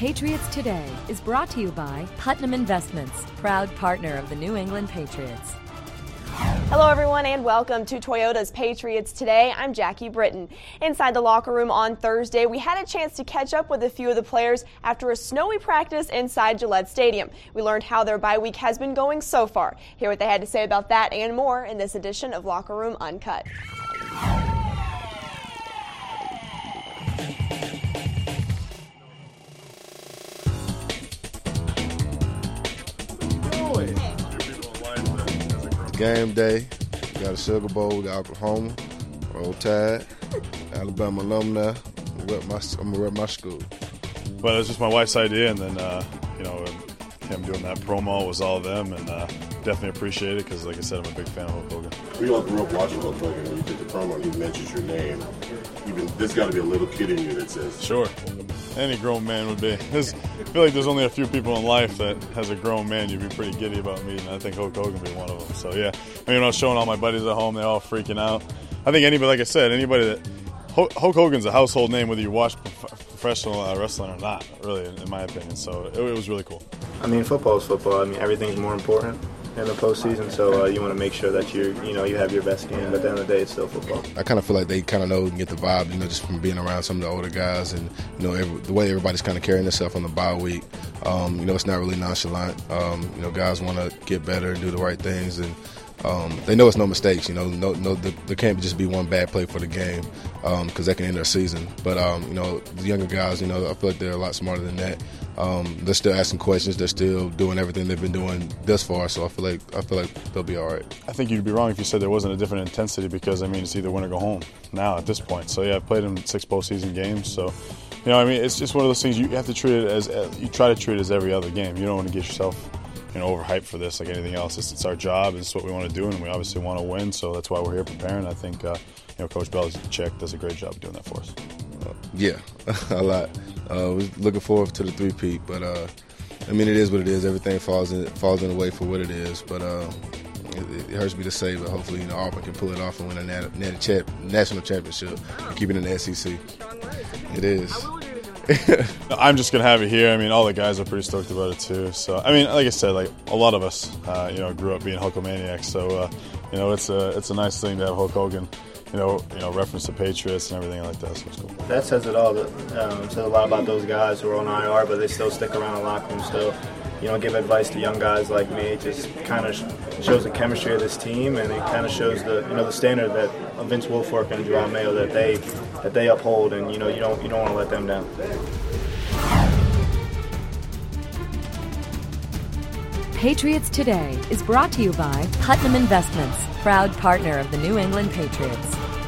Patriots Today is brought to you by Putnam Investments, proud partner of the New England Patriots. Hello everyone and welcome to Toyota's Patriots Today. I'm Jackie Britton. Inside the locker room on Thursday, we had a chance to catch up with a few of the players after a snowy practice inside Gillette Stadium. We learned how their bye week has been going so far. Hear what they had to say about that and more in this edition of Locker Room Uncut. Game day, we got a Sugar Bowl, we got Oklahoma, Roll Tide, Alabama alumni. I'm gonna rep my school. Well, it was just my wife's idea, and then him doing that promo was all of them, and definitely appreciate it because, like I said, I'm a big fan of Hulk Hogan. We all grew up watching Hulk Hogan. When you did the promo and he mentions your name, even there's got to be a little kid in you that says, "Sure." Any grown man would be. I feel like there's only a few people in life that, as a grown man, you'd be pretty giddy about meeting. I think Hulk Hogan would be one of them. So, yeah. I mean, I was showing all my buddies at home. They're all freaking out. I think anybody, like I said, anybody that Hulk Hogan's a household name, whether you watch professional wrestling or not, really, in my opinion. So, it was really cool. I mean, football is football. I mean, everything's more important in the postseason, so you want to make sure that you have your best game, but at the end of the day, it's still football. I kind of feel like they kind of know and get the vibe, just from being around some of the older guys, and the way everybody's kind of carrying themselves on the bye week. It's not really nonchalant. Guys want to get better and do the right things, and they know it's no mistakes. There can't just be one bad play for the game because that can end their season. But the younger guys, I feel like they're a lot smarter than that. They're still asking questions. They're still doing everything they've been doing thus far. So I feel like they'll be all right. I think you'd be wrong if you said there wasn't a different intensity because it's either win or go home now at this point. So yeah, I've played in 6 postseason games. So it's just one of those things you have to treat it as you try to treat it as every other game. You don't want to get yourself overhyped for this like anything else. It's our job. It's what we want to do, and we obviously want to win. So that's why we're here preparing. I think Coach Belichick does a great job doing that for us. Yeah, a lot. We're looking forward to the three-peat, but it is what it is. Everything falls in the way for what it is, but it hurts me to say, but hopefully Auburn can pull it off and win a national championship and keep it in the SEC. It is. I'm just going to have it here. All the guys are pretty stoked about it too. So, like I said, a lot of us, grew up being Hulkamaniacs. So, it's a nice thing to have Hulk Hogan, reference to Patriots and everything like that. So it's cool. That says it all. Says a lot about those guys who are on IR, but they still stick around the locker room still. Give advice to young guys like me. It just kind of shows the chemistry of this team, and it kind of shows the standard that Vince Wilfork and Jerome Mayo that they uphold, and you don't want to let them down. Patriots Today is brought to you by Putnam Investments, proud partner of the New England Patriots.